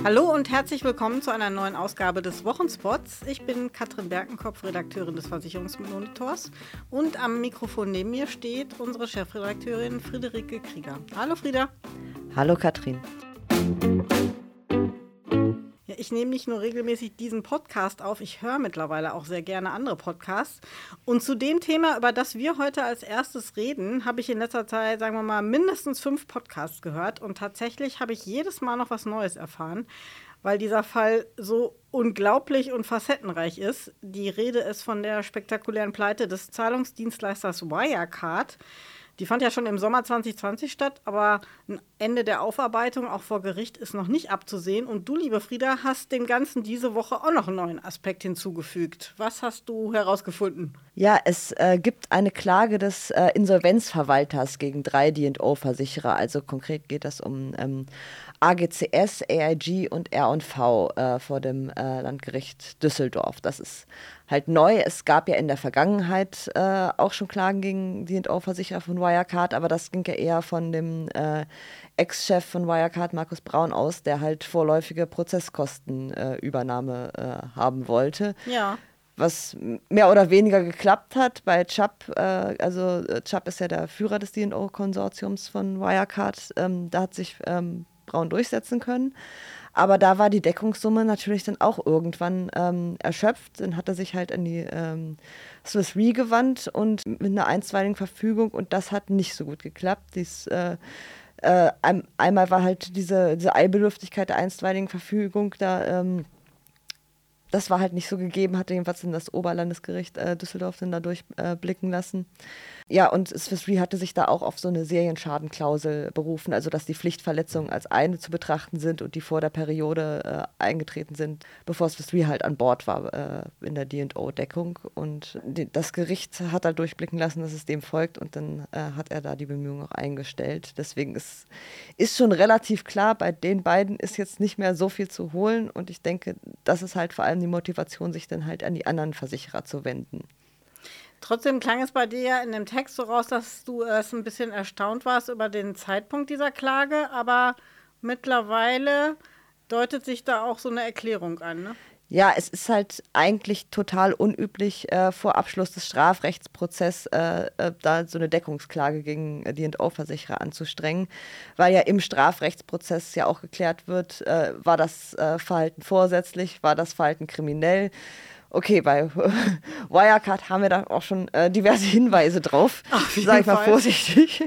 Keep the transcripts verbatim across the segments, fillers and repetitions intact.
Hallo und herzlich willkommen zu einer neuen Ausgabe des Wochenspots. Ich bin Katrin Berkenkopf, Redakteurin des Versicherungsmonitors, und am Mikrofon neben mir steht unsere Chefredakteurin Friederike Krieger. Hallo Frieda. Hallo Katrin. Ja, ich nehme nicht nur regelmäßig diesen Podcast auf, ich höre mittlerweile auch sehr gerne andere Podcasts. Und zu dem Thema, über das wir heute als erstes reden, habe ich in letzter Zeit, sagen wir mal, mindestens fünf Podcasts gehört. Und tatsächlich habe ich jedes Mal noch was Neues erfahren, weil dieser Fall so unglaublich und facettenreich ist. Die Rede ist von der spektakulären Pleite des Zahlungsdienstleisters Wirecard. Die fand ja schon im Sommer zwanzig zwanzig statt, aber ein Ende der Aufarbeitung auch vor Gericht ist noch nicht abzusehen. Und du, liebe Frieda, hast dem Ganzen diese Woche auch noch einen neuen Aspekt hinzugefügt. Was hast du herausgefunden? Ja, es äh, gibt eine Klage des äh, Insolvenzverwalters gegen drei D und O-Versicherer. Also konkret geht es um ähm, A G C S, A I G und R und V äh, vor dem äh, Landgericht Düsseldorf. Das ist halt neu. Es gab ja in der Vergangenheit äh, auch schon Klagen gegen D und O-Versicherer von Wirecard, aber das ging ja eher von dem äh, Ex-Chef von Wirecard, Markus Braun, aus, der halt vorläufige Prozesskostenübernahme äh, äh, haben wollte. Ja. Was mehr oder weniger geklappt hat bei Chubb. Äh, also Chubb ist ja der Führer des D und O-Konsortiums von Wirecard. Ähm, da hat sich ähm, Braun durchsetzen können. Aber da war die Deckungssumme natürlich dann auch irgendwann ähm, erschöpft. Dann hat er sich halt an die ähm, Swiss Re gewandt und mit einer einstweiligen Verfügung, und das hat nicht so gut geklappt. Dies, äh, äh, ein, einmal war halt diese, diese Eilbedürftigkeit der einstweiligen Verfügung da, ähm, das war halt nicht so gegeben, hatte jedenfalls in das Oberlandesgericht äh, Düsseldorf dann da durchblicken äh, lassen. Ja, und Swiss Re hatte sich da auch auf so eine Serienschadenklausel berufen, also dass die Pflichtverletzungen als eine zu betrachten sind und die vor der Periode äh, eingetreten sind, bevor Swiss Re halt an Bord war äh, in der D und O-Deckung. Und die, das Gericht hat da durchblicken lassen, dass es dem folgt, und dann äh, hat er da die Bemühungen auch eingestellt. Deswegen ist, ist schon relativ klar, bei den beiden ist jetzt nicht mehr so viel zu holen, und ich denke, das ist halt vor allem die Motivation, sich dann halt an die anderen Versicherer zu wenden. Trotzdem klang es bei dir ja in dem Text so raus, dass du erst ein bisschen erstaunt warst über den Zeitpunkt dieser Klage, aber mittlerweile deutet sich da auch so eine Erklärung an, ne? Ja, es ist halt eigentlich total unüblich, äh, vor Abschluss des Strafrechtsprozesses äh, äh, da so eine Deckungsklage gegen D und O-Versicherer anzustrengen, weil ja im Strafrechtsprozess ja auch geklärt wird, äh, war das äh, Verhalten vorsätzlich, war das Verhalten kriminell. Okay, bei Wirecard haben wir da auch schon äh, diverse Hinweise drauf, sage ich mal vorsichtig.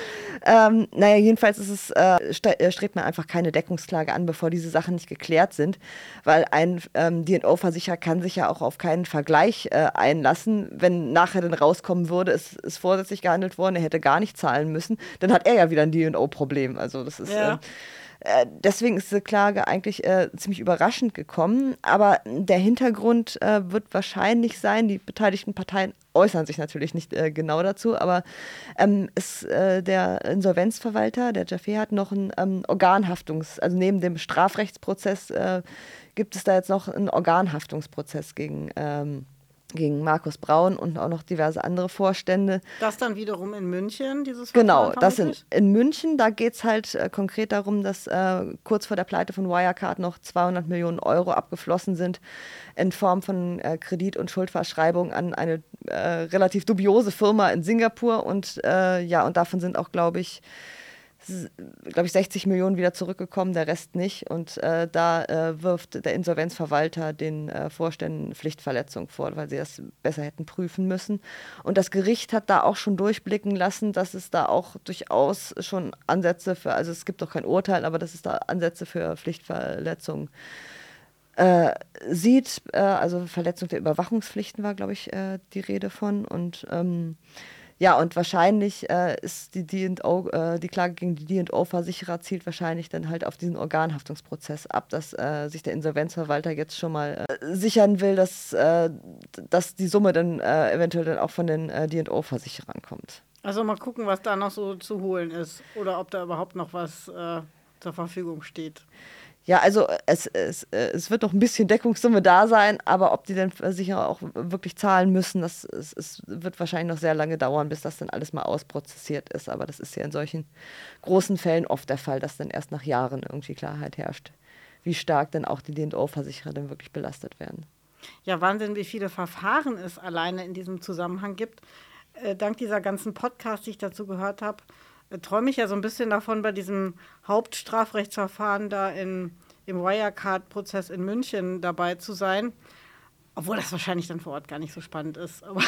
Ähm, naja, jedenfalls ist es, äh, st- strebt man einfach keine Deckungsklage an, bevor diese Sachen nicht geklärt sind, weil ein ähm, D und O-Versicherer kann sich ja auch auf keinen Vergleich äh, einlassen. Wenn nachher dann rauskommen würde, es ist vorsätzlich gehandelt worden, er hätte gar nicht zahlen müssen, dann hat er ja wieder ein D und O-Problem. Also das ist... Ja. Äh, Deswegen ist diese Klage eigentlich äh, ziemlich überraschend gekommen, aber der Hintergrund äh, wird wahrscheinlich sein, die beteiligten Parteien äußern sich natürlich nicht äh, genau dazu, aber ähm, ist, äh, der Insolvenzverwalter, der Jaffe, hat noch ein ähm, Organhaftungs-, also neben dem Strafrechtsprozess äh, gibt es da jetzt noch einen Organhaftungsprozess gegen ähm, gegen Markus Braun und auch noch diverse andere Vorstände. Das dann wiederum in München, dieses Genau, Verfahren, das in, in München, da geht es halt äh, konkret darum, dass äh, kurz vor der Pleite von Wirecard noch zweihundert Millionen Euro abgeflossen sind in Form von äh, Kredit- und Schuldverschreibung an eine äh, relativ dubiose Firma in Singapur, und äh, ja, und davon sind auch, glaube ich, glaube ich, sechzig Millionen wieder zurückgekommen, der Rest nicht. Und äh, da äh, wirft der Insolvenzverwalter den äh, Vorständen Pflichtverletzung vor, weil sie das besser hätten prüfen müssen. Und das Gericht hat da auch schon durchblicken lassen, dass es da auch durchaus schon Ansätze für, also es gibt doch kein Urteil, aber dass es da Ansätze für Pflichtverletzung äh, sieht. Äh, also Verletzung der Überwachungspflichten war, glaube ich, äh, die Rede von. Und ähm, Ja, und wahrscheinlich äh, ist die D und O, äh, die Klage gegen die D und O-Versicherer zielt wahrscheinlich dann halt auf diesen Organhaftungsprozess ab, dass äh, sich der Insolvenzverwalter jetzt schon mal äh, sichern will, dass, äh, dass die Summe dann äh, eventuell dann auch von den äh, D und O-Versicherern kommt. Also mal gucken, was da noch so zu holen ist oder ob da überhaupt noch was äh, zur Verfügung steht. Ja, also es, es, es wird noch ein bisschen Deckungssumme da sein, aber ob die dann sicher auch wirklich zahlen müssen, das es, es wird wahrscheinlich noch sehr lange dauern, bis das dann alles mal ausprozessiert ist. Aber das ist ja in solchen großen Fällen oft der Fall, dass dann erst nach Jahren irgendwie Klarheit herrscht, wie stark dann auch die D und O-Versicherer dann wirklich belastet werden. Ja, Wahnsinn, wie viele Verfahren es alleine in diesem Zusammenhang gibt. Äh, dank dieser ganzen Podcasts, die ich dazu gehört habe, äh, träume ich ja so ein bisschen davon, bei diesem Hauptstrafrechtsverfahren da in, im Wirecard-Prozess in München dabei zu sein. Obwohl das wahrscheinlich dann vor Ort gar nicht so spannend ist. Aber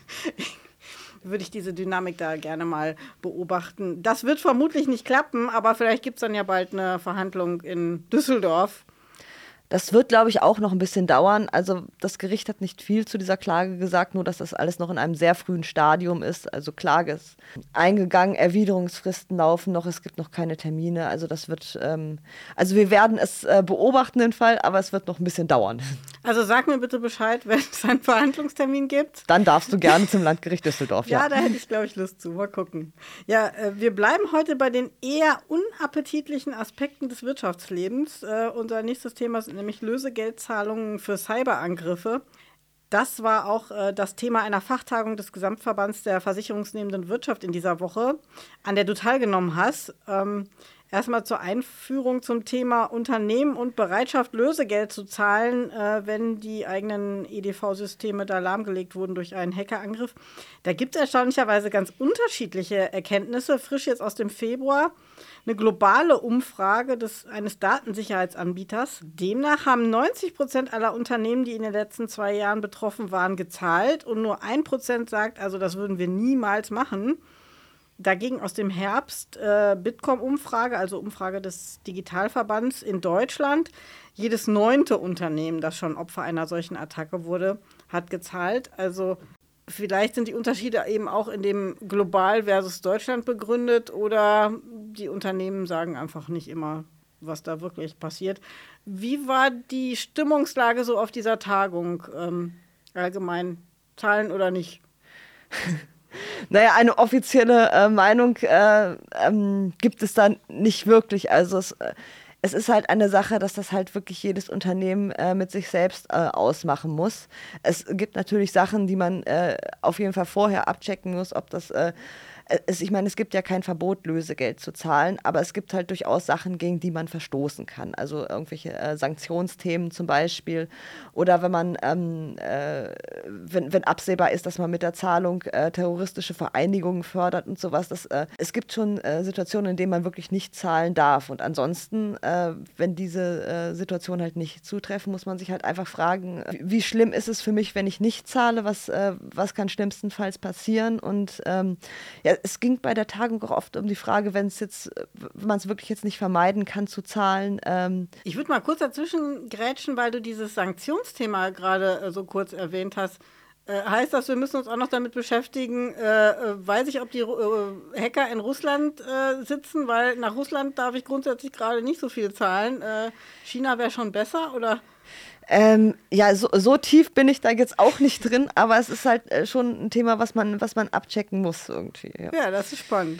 würde ich diese Dynamik da gerne mal beobachten. Das wird vermutlich nicht klappen, aber vielleicht gibt es dann ja bald eine Verhandlung in Düsseldorf. Das wird, glaube ich, auch noch ein bisschen dauern. Also das Gericht hat nicht viel zu dieser Klage gesagt, nur dass das alles noch in einem sehr frühen Stadium ist. Also Klage ist eingegangen, Erwiderungsfristen laufen noch, es gibt noch keine Termine. Also das wird, ähm, also wir werden es äh, beobachten, den Fall, aber es wird noch ein bisschen dauern. Also sag mir bitte Bescheid, wenn es einen Verhandlungstermin gibt. Dann darfst du gerne zum Landgericht Düsseldorf. Ja, ja, da hätte ich, glaube ich, Lust zu. Mal gucken. Ja, äh, wir bleiben heute bei den eher unappetitlichen Aspekten des Wirtschaftslebens. Äh, unser nächstes Thema sind nämlich Lösegeldzahlungen für Cyberangriffe. Das war auch äh, das Thema einer Fachtagung des Gesamtverbands der versicherungsnehmenden Wirtschaft in dieser Woche, an der du teilgenommen hast. Ähm, Erstmal zur Einführung zum Thema Unternehmen und Bereitschaft, Lösegeld zu zahlen, äh, wenn die eigenen E D V-Systeme da lahmgelegt wurden durch einen Hackerangriff. Da gibt es erstaunlicherweise ganz unterschiedliche Erkenntnisse. Frisch jetzt aus dem Februar eine globale Umfrage des, eines Datensicherheitsanbieters. Demnach haben neunzig Prozent aller Unternehmen, die in den letzten zwei Jahren betroffen waren, gezahlt. Und nur ein Prozent sagt, also das würden wir niemals machen. Dagegen aus dem Herbst äh, Bitkom-Umfrage, also Umfrage des Digitalverbands in Deutschland. Jedes neunte Unternehmen, das schon Opfer einer solchen Attacke wurde, hat gezahlt. Also vielleicht sind die Unterschiede eben auch in dem global versus Deutschland begründet oder die Unternehmen sagen einfach nicht immer, was da wirklich passiert. Wie war die Stimmungslage so auf dieser Tagung ähm, allgemein? Zahlen oder nicht? Naja, eine offizielle äh, Meinung äh, ähm, gibt es da nicht wirklich. Also es, äh, es ist halt eine Sache, dass das halt wirklich jedes Unternehmen äh, mit sich selbst äh, ausmachen muss. Es gibt natürlich Sachen, die man äh, auf jeden Fall vorher abchecken muss, ob das äh, es, ich meine, es gibt ja kein Verbot, Lösegeld zu zahlen, aber es gibt halt durchaus Sachen, gegen die man verstoßen kann. Also irgendwelche äh, Sanktionsthemen zum Beispiel. Oder wenn man, ähm, äh, wenn, wenn absehbar ist, dass man mit der Zahlung äh, terroristische Vereinigungen fördert und sowas. Das, äh, es gibt schon äh, Situationen, in denen man wirklich nicht zahlen darf. Und ansonsten, äh, wenn diese äh, Situationen halt nicht zutreffen, muss man sich halt einfach fragen, wie, wie schlimm ist es für mich, wenn ich nicht zahle? Was, äh, was kann schlimmstenfalls passieren? Und ähm, ja, es ging bei der Tagung auch oft um die Frage, wenn es jetzt, wenn man es wirklich jetzt nicht vermeiden kann zu zahlen. Ähm ich würde mal kurz dazwischen grätschen, weil du dieses Sanktionsthema gerade äh, so kurz erwähnt hast. Äh, heißt das, wir müssen uns auch noch damit beschäftigen, äh, äh, weiß ich, ob die äh, Hacker in Russland äh, sitzen, weil nach Russland darf ich grundsätzlich gerade nicht so viel zahlen. Äh, China wäre schon besser, oder? Ähm, ja, so, so tief bin ich da jetzt auch nicht drin, aber es ist halt äh, schon ein Thema, was man, was man abchecken muss irgendwie. Ja, ja, das ist spannend.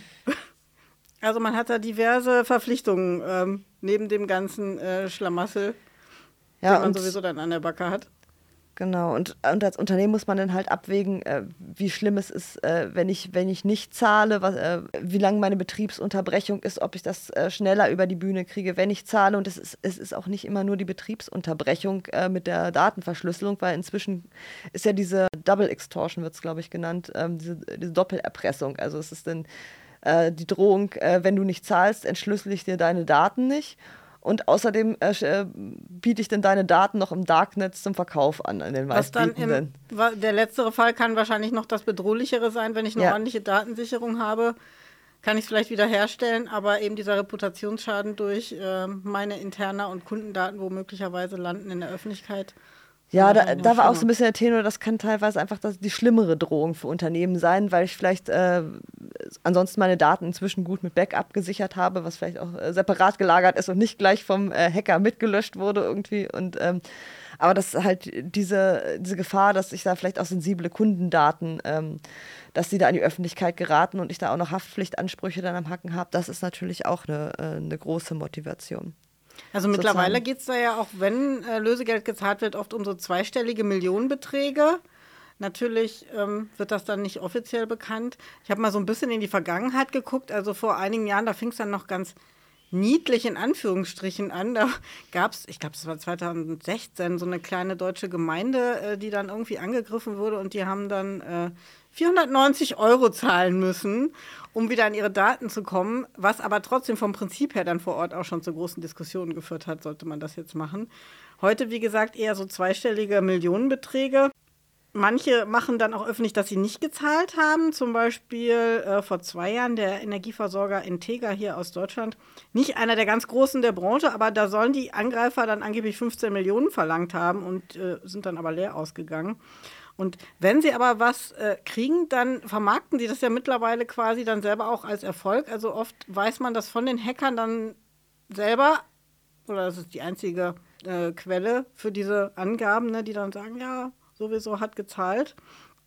Also man hat da diverse Verpflichtungen ähm, neben dem ganzen äh, Schlamassel, ja, den man und sowieso dann an der Backe hat. Genau, und, und als Unternehmen muss man dann halt abwägen, äh, wie schlimm es ist, äh, wenn ich, wenn ich nicht zahle, was, äh, wie lang meine Betriebsunterbrechung ist, ob ich das äh, schneller über die Bühne kriege, wenn ich zahle. Und es ist, es ist auch nicht immer nur die Betriebsunterbrechung äh, mit der Datenverschlüsselung, weil inzwischen ist ja diese Double Extortion, wird es glaube ich genannt, ähm, diese, diese Doppelerpressung. Also es ist dann äh, die Drohung, äh, wenn du nicht zahlst, entschlüssel ich dir deine Daten nicht. Und außerdem äh, biete ich dann deine Daten noch im Darknet zum Verkauf an. In den Was dann im, der letztere Fall kann wahrscheinlich noch das Bedrohlichere sein, wenn ich eine ja. ordentliche Datensicherung habe, kann ich es vielleicht wieder herstellen, aber eben dieser Reputationsschaden durch äh, meine Interna und Kundendaten, wo möglicherweise landen in der Öffentlichkeit. Ja, da, da war auch so ein bisschen der Tenor, das kann teilweise einfach das, die schlimmere Drohung für Unternehmen sein, weil ich vielleicht äh, ansonsten meine Daten inzwischen gut mit Backup gesichert habe, was vielleicht auch äh, separat gelagert ist und nicht gleich vom äh, Hacker mitgelöscht wurde irgendwie. Und, ähm, aber das ist halt diese, diese Gefahr, dass ich da vielleicht auch sensible Kundendaten, ähm, dass die da an die Öffentlichkeit geraten und ich da auch noch Haftpflichtansprüche dann am Hacken habe, das ist natürlich auch eine, äh, eine große Motivation. Also mittlerweile geht es da ja auch, wenn äh, Lösegeld gezahlt wird, oft um so zweistellige Millionenbeträge. Natürlich ähm, wird das dann nicht offiziell bekannt. Ich habe mal so ein bisschen in die Vergangenheit geguckt. Also vor einigen Jahren, da fing es dann noch ganz niedlich in Anführungsstrichen an. Da gab es, ich glaube, es war zwanzig sechzehn, so eine kleine deutsche Gemeinde, äh, die dann irgendwie angegriffen wurde und die haben dann äh, vierhundertneunzig Euro zahlen müssen, um wieder an ihre Daten zu kommen, was aber trotzdem vom Prinzip her dann vor Ort auch schon zu großen Diskussionen geführt hat, sollte man das jetzt machen. Heute, wie gesagt, eher so zweistellige Millionenbeträge. Manche machen dann auch öffentlich, dass sie nicht gezahlt haben. Zum Beispiel äh, vor zwei Jahren der Energieversorger Integra hier aus Deutschland. Nicht einer der ganz Großen der Branche, aber da sollen die Angreifer dann angeblich fünfzehn Millionen verlangt haben und äh, sind dann aber leer ausgegangen. Und wenn sie aber was äh, kriegen, dann vermarkten sie das ja mittlerweile quasi dann selber auch als Erfolg. Also oft weiß man das von den Hackern dann selber, oder das ist die einzige äh, Quelle für diese Angaben, ne, die dann sagen, ja, sowieso hat gezahlt.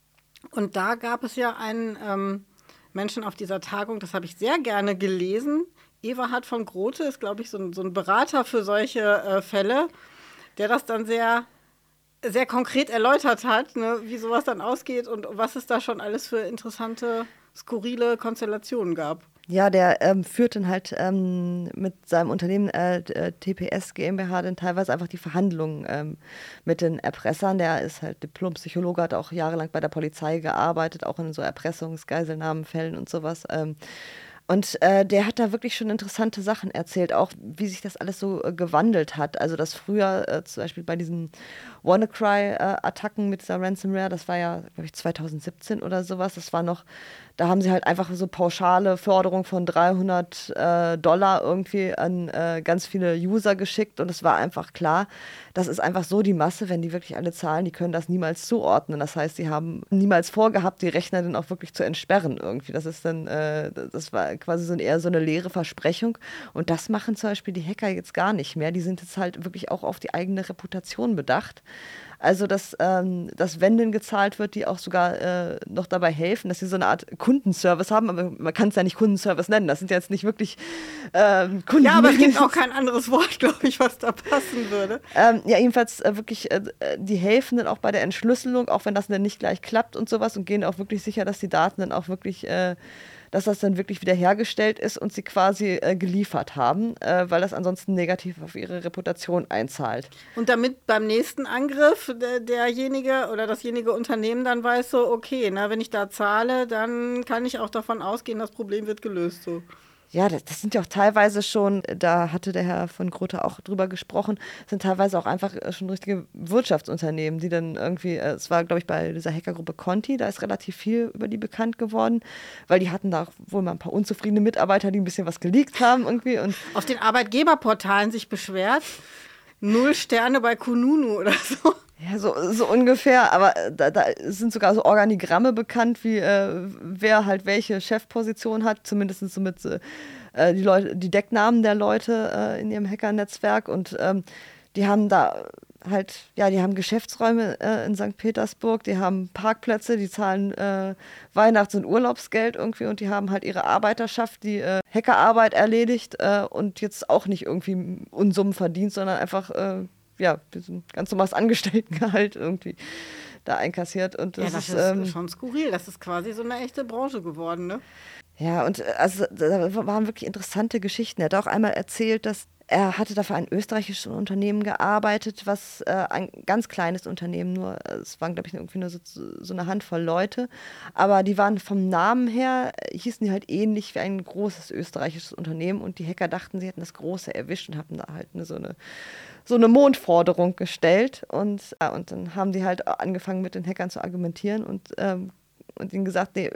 Und da gab es ja einen ähm, Menschen auf dieser Tagung, das habe ich sehr gerne gelesen. Everhard von Grote ist, glaube ich, so ein, so ein Berater für solche äh, Fälle, der das dann sehr, sehr konkret erläutert hat, ne, wie sowas dann ausgeht und was es da schon alles für interessante, skurrile Konstellationen gab. Ja, der ähm, führt dann halt ähm, mit seinem Unternehmen äh, T P S GmbH dann teilweise einfach die Verhandlungen ähm, mit den Erpressern. Der ist halt Diplompsychologe, hat auch jahrelang bei der Polizei gearbeitet, auch in so Erpressungs-, Geiselnahmenfällen und sowas. Ähm, Und äh, der hat da wirklich schon interessante Sachen erzählt, auch wie sich das alles so äh, gewandelt hat. Also dass früher äh, zum Beispiel bei diesen WannaCry-Attacken äh, mit dieser Ransomware, das war ja, glaube ich, zwanzig siebzehn oder sowas, das war noch, da haben sie halt einfach so pauschale Förderung von dreihundert äh, Dollar irgendwie an äh, ganz viele User geschickt und es war einfach klar, das ist einfach so die Masse, wenn die wirklich alle zahlen, die können das niemals zuordnen. Das heißt, sie haben niemals vorgehabt, die Rechner dann auch wirklich zu entsperren irgendwie. Das ist dann, äh, das war quasi so eher so eine leere Versprechung. Und das machen zum Beispiel die Hacker jetzt gar nicht mehr. Die sind jetzt halt wirklich auch auf die eigene Reputation bedacht. Also, dass, ähm, dass wenn denn gezahlt wird, die auch sogar äh, noch dabei helfen, dass sie so eine Art Kundenservice haben, aber man kann es ja nicht Kundenservice nennen, das sind ja jetzt nicht wirklich ähm, Kunden. Ja, aber es gibt auch kein anderes Wort, glaube ich, was da passen würde. Ähm, ja, jedenfalls äh, wirklich, äh, die helfen dann auch bei der Entschlüsselung, auch wenn das dann nicht gleich klappt und sowas und gehen auch wirklich sicher, dass die Daten dann auch wirklich äh, dass das dann wirklich wieder hergestellt ist und sie quasi äh, geliefert haben, äh, weil das ansonsten negativ auf ihre Reputation einzahlt. Und damit beim nächsten Angriff der, derjenige oder dasjenige Unternehmen dann weiß so, okay, na, wenn ich da zahle, dann kann ich auch davon ausgehen, das Problem wird gelöst. So. Ja, das, das sind ja auch teilweise schon, da hatte der Herr von Grote auch drüber gesprochen, sind teilweise auch einfach schon richtige Wirtschaftsunternehmen, die dann irgendwie, es war, glaube ich, bei dieser Hackergruppe Conti, da ist relativ viel über die bekannt geworden, weil die hatten da auch wohl mal ein paar unzufriedene Mitarbeiter, die ein bisschen was geleakt haben irgendwie. Und auf den Arbeitgeberportalen sich beschwert, null Sterne bei Kununu oder so. Ja, so, so ungefähr, aber da, da sind sogar so Organigramme bekannt, wie äh, wer halt welche Chefposition hat, zumindest so mit äh, die Leute, die Decknamen der Leute äh, in ihrem Hackernetzwerk und ähm, die haben da halt, ja, die haben Geschäftsräume äh, in Sankt Petersburg, die haben Parkplätze, die zahlen äh, Weihnachts- und Urlaubsgeld irgendwie und die haben halt ihre Arbeiterschaft, die äh, Hackerarbeit erledigt äh, und jetzt auch nicht irgendwie Unsummen verdient, sondern einfach äh, ja, ganz normales Angestelltengehalt irgendwie da einkassiert. Und das, ja, das ist, ist ähm, schon skurril. Das ist quasi so eine echte Branche geworden, ne? Ja, und also da waren wirklich interessante Geschichten. Er hat auch einmal erzählt, dass er hatte da für ein österreichisches Unternehmen gearbeitet, was äh, ein ganz kleines Unternehmen, nur es waren, glaube ich, irgendwie nur so, so eine Handvoll Leute, aber die waren vom Namen her, hießen die halt ähnlich wie ein großes österreichisches Unternehmen und die Hacker dachten, sie hätten das Große erwischt und hatten da halt eine, so eine so eine Mondforderung gestellt und, ja, und dann haben die halt angefangen mit den Hackern zu argumentieren und, ähm, und ihnen gesagt, nee,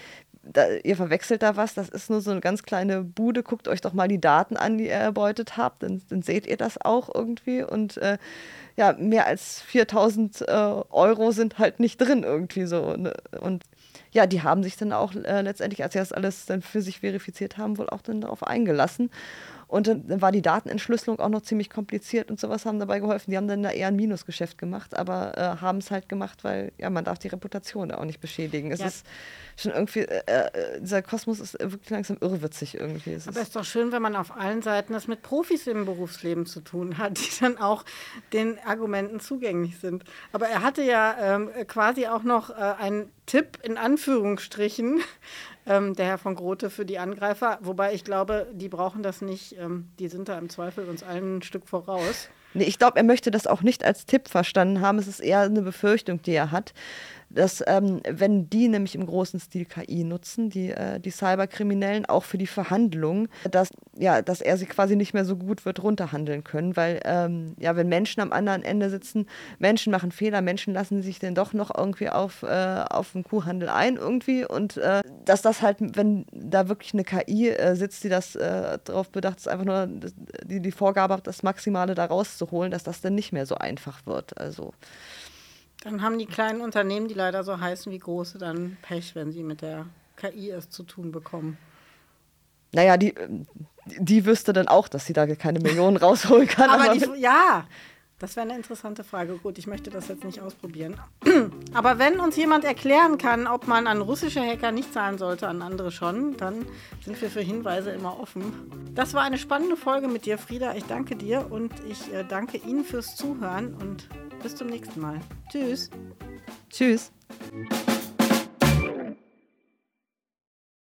Da, ihr verwechselt da was, das ist nur so eine ganz kleine Bude, guckt euch doch mal die Daten an, die ihr erbeutet habt, dann, dann seht ihr das auch irgendwie und äh, ja, mehr als viertausend äh, Euro sind halt nicht drin irgendwie so, ne? Und ja, die haben sich dann auch äh, letztendlich, als sie das alles dann für sich verifiziert haben, wohl auch dann darauf eingelassen. Und dann, dann war die Datenentschlüsselung auch noch ziemlich kompliziert und sowas haben dabei geholfen. Die haben dann da eher ein Minusgeschäft gemacht, aber äh, haben es halt gemacht, weil ja, man darf die Reputation da auch nicht beschädigen. Es ja. ist schon irgendwie, äh, dieser Kosmos ist wirklich langsam irrwitzig irgendwie. Es aber es ist ist doch schön, wenn man auf allen Seiten das mit Profis im Berufsleben zu tun hat, die dann auch den Argumenten zugänglich sind. Aber er hatte ja ähm, quasi auch noch äh, einen Tipp in Anführungsstrichen ähm, der Herr von Grothe, für die Angreifer. Wobei ich glaube, die brauchen das nicht. Ähm, die sind da im Zweifel uns allen ein Stück voraus. Nee, ich glaube, er möchte das auch nicht als Tipp verstanden haben. Es ist eher eine Befürchtung, die er hat, dass ähm, wenn die nämlich im großen Stil K I nutzen, die, äh, die Cyberkriminellen, auch für die Verhandlungen, dass, ja, dass er sie quasi nicht mehr so gut wird runterhandeln können, weil ähm, ja, wenn Menschen am anderen Ende sitzen, Menschen machen Fehler, Menschen lassen sich dann doch noch irgendwie auf, äh, auf den Kuhhandel ein irgendwie und äh, dass das halt, wenn da wirklich eine K I äh, sitzt, die das äh, darauf bedacht ist, einfach nur die, die Vorgabe hat, das Maximale da rauszuholen, dass das dann nicht mehr so einfach wird, also Dann haben die kleinen Unternehmen, die leider so heißen wie große, dann Pech, wenn sie mit der K I es zu tun bekommen. Naja, die, die wüsste dann auch, dass sie da keine Millionen rausholen kann. aber aber die, ja, das wäre eine interessante Frage. Gut, ich möchte das jetzt nicht ausprobieren. Aber wenn uns jemand erklären kann, ob man an russische Hacker nicht zahlen sollte, an andere schon, dann sind wir für Hinweise immer offen. Das war eine spannende Folge mit dir, Frieda. Ich danke dir und ich äh, danke Ihnen fürs Zuhören und bis zum nächsten Mal. Tschüss. Tschüss.